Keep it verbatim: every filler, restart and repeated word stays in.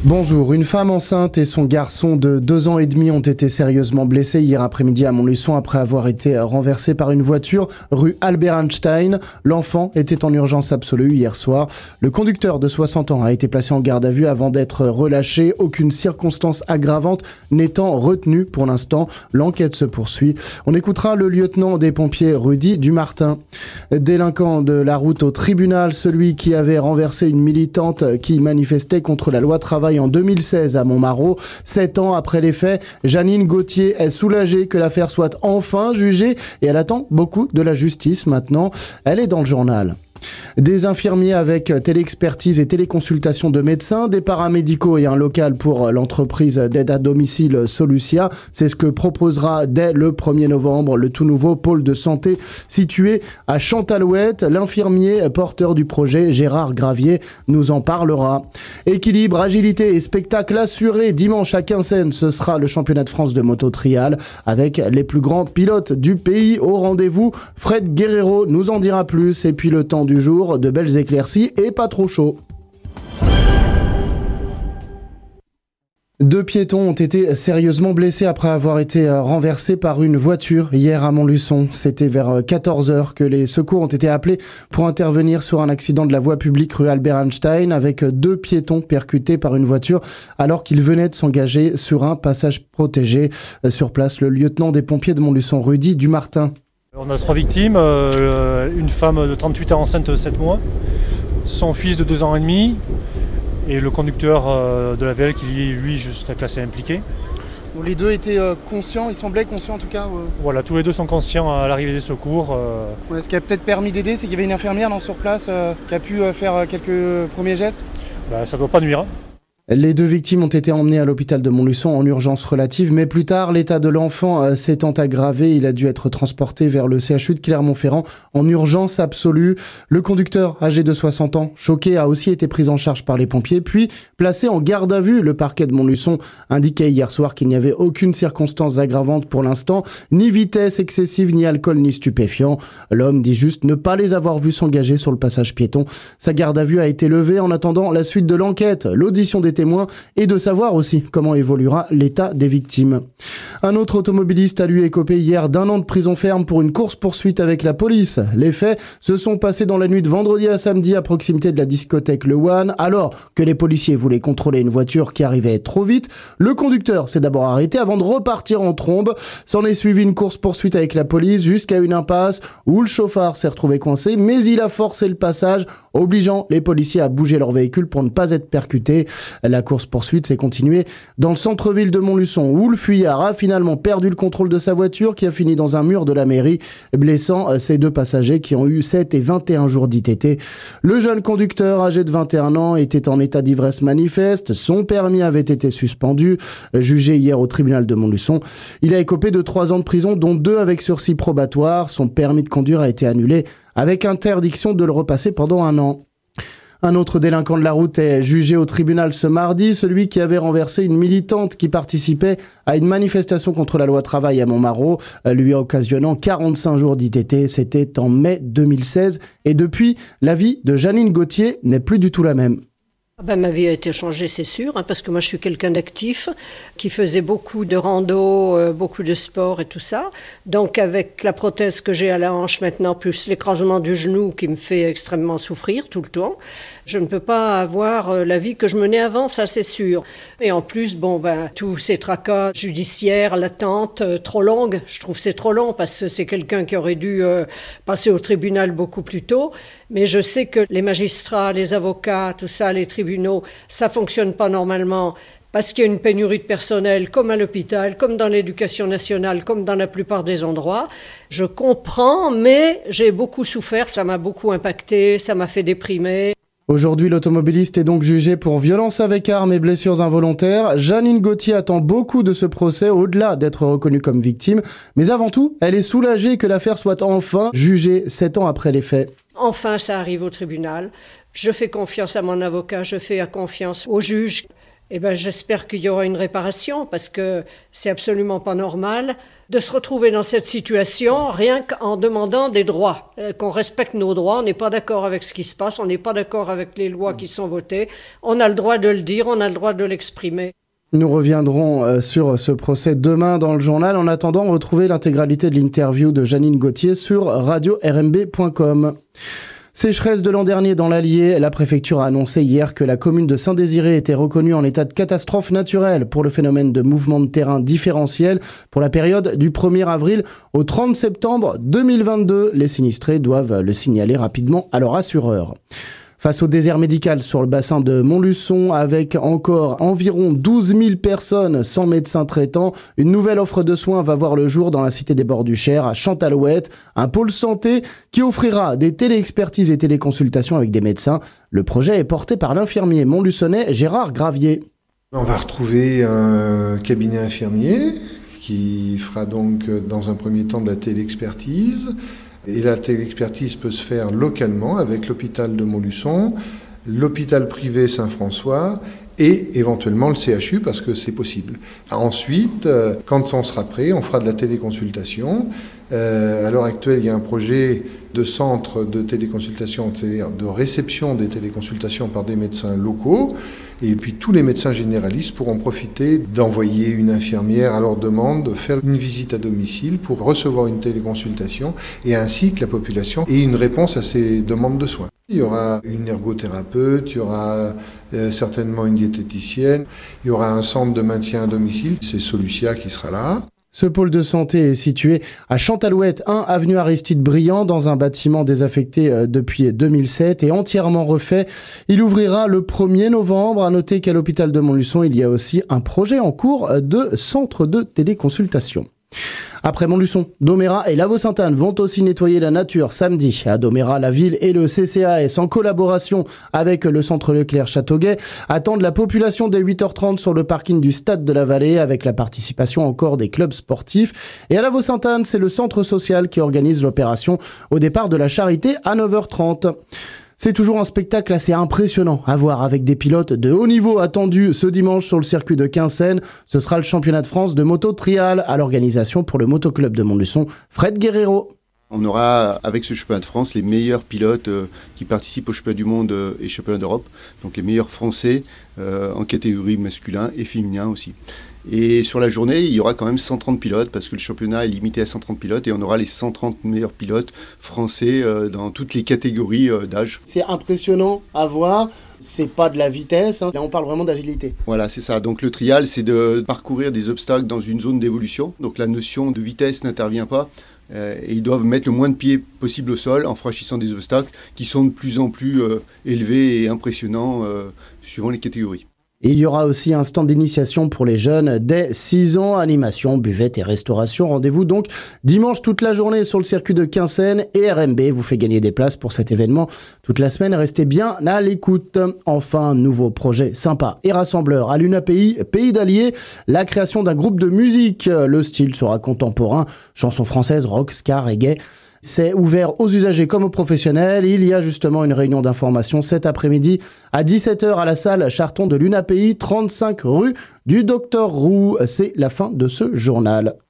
Bonjour, une femme enceinte et son garçon de deux ans et demi ont été sérieusement blessés hier après-midi à Montluçon après avoir été renversés par une voiture rue Albert Einstein. L'enfant était en urgence absolue hier soir. Le conducteur de soixante ans a été placé en garde à vue avant d'être relâché. Aucune circonstance aggravante n'étant retenue pour l'instant. L'enquête se poursuit. On écoutera le lieutenant des pompiers Rudy Dumartin. Délinquant de la route au tribunal, celui qui avait renversé une militante qui manifestait contre la loi travail en deux mille seize à Montmarault. Sept ans après les faits, Janine Gauthier est soulagée que l'affaire soit enfin jugée et elle attend beaucoup de la justice maintenant. Elle est dans le journal. Des infirmiers avec téléexpertise et téléconsultation de médecins, des paramédicaux et un local pour l'entreprise d'aide à domicile Solucia. C'est ce que proposera dès le premier novembre le tout nouveau pôle de santé situé à Chantalouette. L'infirmier porteur du projet, Gérard Gravier, nous en parlera. Équilibre, agilité et spectacle assurés. Dimanche à Quinssaines, ce sera le championnat de France de moto-trial avec les plus grands pilotes du pays au rendez-vous. Fred Guerrero nous en dira plus et puis le temps du jour, de belles éclaircies et pas trop chaud. Deux piétons ont été sérieusement blessés après avoir été renversés par une voiture hier à Montluçon. C'était vers quatorze heures que les secours ont été appelés pour intervenir sur un accident de la voie publique rue Albert Einstein avec deux piétons percutés par une voiture alors qu'ils venaient de s'engager sur un passage protégé. Sur place, le lieutenant des pompiers de Montluçon, Rudy Dumartin. On a trois victimes, euh, une femme de trente-huit ans enceinte de sept mois, son fils de deux ans et demi et le conducteur euh, de la V L qui lui juste classé impliqué. Donc les deux étaient euh, conscients, ils semblaient conscients en tout cas. Ouais. Voilà, tous les deux sont conscients à l'arrivée des secours. Euh... Ouais, ce qui a peut-être permis d'aider, c'est qu'il y avait une infirmière dans sur place euh, qui a pu euh, faire quelques premiers gestes. Bah, ça ne doit pas nuire. Les deux victimes ont été emmenées à l'hôpital de Montluçon en urgence relative, mais plus tard, l'état de l'enfant s'étant aggravé, il a dû être transporté vers le C H U de Clermont-Ferrand en urgence absolue. Le conducteur, âgé de soixante ans, choqué, a aussi été pris en charge par les pompiers, puis placé en garde à vue. Le parquet de Montluçon indiquait hier soir qu'il n'y avait aucune circonstance aggravante pour l'instant, ni vitesse excessive, ni alcool, ni stupéfiant. L'homme dit juste ne pas les avoir vus s'engager sur le passage piéton. Sa garde à vue a été levée en attendant la suite de l'enquête, l'audition des témoins et de savoir aussi comment évoluera l'état des victimes. Un autre automobiliste a lui écopé hier d'un an de prison ferme pour une course-poursuite avec la police. Les faits se sont passés dans la nuit de vendredi à samedi à proximité de la discothèque Le One. Alors que les policiers voulaient contrôler une voiture qui arrivait trop vite, le conducteur s'est d'abord arrêté avant de repartir en trombe. S'en est suivi une course-poursuite avec la police jusqu'à une impasse où le chauffard s'est retrouvé coincé, mais il a forcé le passage, obligeant les policiers à bouger leur véhicule pour ne pas être percutés. La course-poursuite s'est continuée dans le centre-ville de Montluçon où le fuyard a finalement perdu le contrôle de sa voiture qui a fini dans un mur de la mairie, blessant ses deux passagers qui ont eu sept et vingt et un jours d'I T T. Le jeune conducteur âgé de vingt et un ans était en état d'ivresse manifeste. Son permis avait été suspendu. Jugé hier au tribunal de Montluçon, il a écopé de trois ans de prison, dont deux avec sursis probatoire. Son permis de conduire a été annulé avec interdiction de le repasser pendant un an. Un autre délinquant de la route est jugé au tribunal ce mardi, celui qui avait renversé une militante qui participait à une manifestation contre la loi travail à Montmarault, lui occasionnant quarante-cinq jours d'I T T. C'était en mai deux mille seize et depuis, la vie de Janine Gauthier n'est plus du tout la même. Ben, ma vie a été changée, c'est sûr, hein, parce que moi je suis quelqu'un d'actif, qui faisait beaucoup de rando, euh, beaucoup de sport et tout ça. Donc avec la prothèse que j'ai à la hanche maintenant, plus l'écrasement du genou qui me fait extrêmement souffrir tout le temps, je ne peux pas avoir euh, la vie que je menais avant, ça c'est sûr. Et en plus, bon ben tous ces tracas judiciaires, l'attente euh, trop longue, je trouve que c'est trop long parce que c'est quelqu'un qui aurait dû euh, passer au tribunal beaucoup plus tôt. Mais je sais que les magistrats, les avocats, tout ça, les tribunaux, ça fonctionne pas normalement parce qu'il y a une pénurie de personnel comme à l'hôpital, comme dans l'éducation nationale, comme dans la plupart des endroits. Je comprends, mais j'ai beaucoup souffert, ça m'a beaucoup impacté, ça m'a fait déprimer. Aujourd'hui, l'automobiliste est donc jugé pour violence avec arme et blessures involontaires. Janine Gauthier attend beaucoup de ce procès au-delà d'être reconnue comme victime. Mais avant tout, elle est soulagée que l'affaire soit enfin jugée sept ans après les faits. Enfin, ça arrive au tribunal. Je fais confiance à mon avocat, je fais confiance au juge. eh ben, j'espère qu'il y aura une réparation parce que c'est absolument pas normal de se retrouver dans cette situation rien qu'en demandant des droits, qu'on respecte nos droits. On n'est pas d'accord avec ce qui se passe, on n'est pas d'accord avec les lois qui sont votées. On a le droit de le dire, on a le droit de l'exprimer. Nous reviendrons sur ce procès demain dans le journal. En attendant, retrouvez l'intégralité de l'interview de Janine Gauthier sur radio r m b point com. Sécheresse de l'an dernier dans l'Allier. La préfecture a annoncé hier que la commune de Saint-Désiré était reconnue en état de catastrophe naturelle pour le phénomène de mouvement de terrain différentiel pour la période du premier avril au trente septembre deux mille vingt-deux. Les sinistrés doivent le signaler rapidement à leur assureur. Face au désert médical sur le bassin de Montluçon, avec encore environ douze mille personnes sans médecin traitant, une nouvelle offre de soins va voir le jour dans la cité des Bords du Cher, à Chantalouette, un pôle santé qui offrira des téléexpertises et téléconsultations avec des médecins. Le projet est porté par l'infirmier montluçonnais Gérard Gravier. On va retrouver un cabinet infirmier qui fera donc dans un premier temps de la téléexpertise. Et la téléexpertise peut se faire localement avec l'hôpital de Montluçon, l'hôpital privé Saint-François et éventuellement le C H U parce que c'est possible. Ensuite, quand on sera prêt, on fera de la téléconsultation. Euh, à l'heure actuelle, il y a un projet de centre de téléconsultation, c'est-à-dire de réception des téléconsultations par des médecins locaux. Et puis tous les médecins généralistes pourront profiter d'envoyer une infirmière à leur demande, de faire une visite à domicile pour recevoir une téléconsultation et ainsi que la population ait une réponse à ces demandes de soins. Il y aura une ergothérapeute, il y aura euh, certainement une diététicienne, il y aura un centre de maintien à domicile, c'est Solucia qui sera là. Ce pôle de santé est situé à Chantalouette, un avenue Aristide Briand, dans un bâtiment désaffecté depuis deux mille sept et entièrement refait. Il ouvrira le premier novembre. À noter qu'à l'hôpital de Montluçon, il y a aussi un projet en cours de centre de téléconsultation. Après Montluçon, Domérat et Lavaux-Sainte-Anne vont aussi nettoyer la nature samedi. À Domérat, la ville et le C C A S, en collaboration avec le centre Leclerc Châteauguay, attendent la population dès huit heures trente sur le parking du Stade de la Vallée, avec la participation encore des clubs sportifs. Et à Lavaux-Sainte-Anne, c'est le centre social qui organise l'opération au départ de la Charité à neuf heures trente. C'est toujours un spectacle assez impressionnant à voir avec des pilotes de haut niveau attendus ce dimanche sur le circuit de Quinssaines. Ce sera le championnat de France de moto trial à l'organisation pour le motoclub de Montluçon, Fred Guerrero. On aura avec ce championnat de France les meilleurs pilotes euh, qui participent au championnat du monde euh, et championnat d'Europe, donc les meilleurs français euh, en catégorie masculin et féminin aussi. Et sur la journée, il y aura quand même cent trente pilotes parce que le championnat est limité à cent trente pilotes et on aura les cent trente meilleurs pilotes français euh, dans toutes les catégories euh, d'âge. C'est impressionnant à voir, c'est pas de la vitesse, hein. Là on parle vraiment d'agilité. Voilà, c'est ça. Donc le trial, c'est de parcourir des obstacles dans une zone d'évolution. Donc la notion de vitesse n'intervient pas. Euh, et ils doivent mettre le moins de pieds possible au sol en franchissant des obstacles qui sont de plus en plus euh, élevés et impressionnants euh, suivant les catégories. Et il y aura aussi un stand d'initiation pour les jeunes dès six ans, animation, buvette et restauration. Rendez-vous donc dimanche toute la journée sur le circuit de Quinssaines et R M B vous fait gagner des places pour cet événement toute la semaine. Restez bien à l'écoute. Enfin, nouveau projet sympa et rassembleur à l'UNAPI, Pays d'Allier, la création d'un groupe de musique. Le style sera contemporain, chansons françaises, rock, ska, reggae. C'est ouvert aux usagers comme aux professionnels. Il y a justement une réunion d'information cet après-midi à dix-sept heures à la salle Charton de l'UNAPI, trente-cinq rue du Docteur Roux. C'est la fin de ce journal.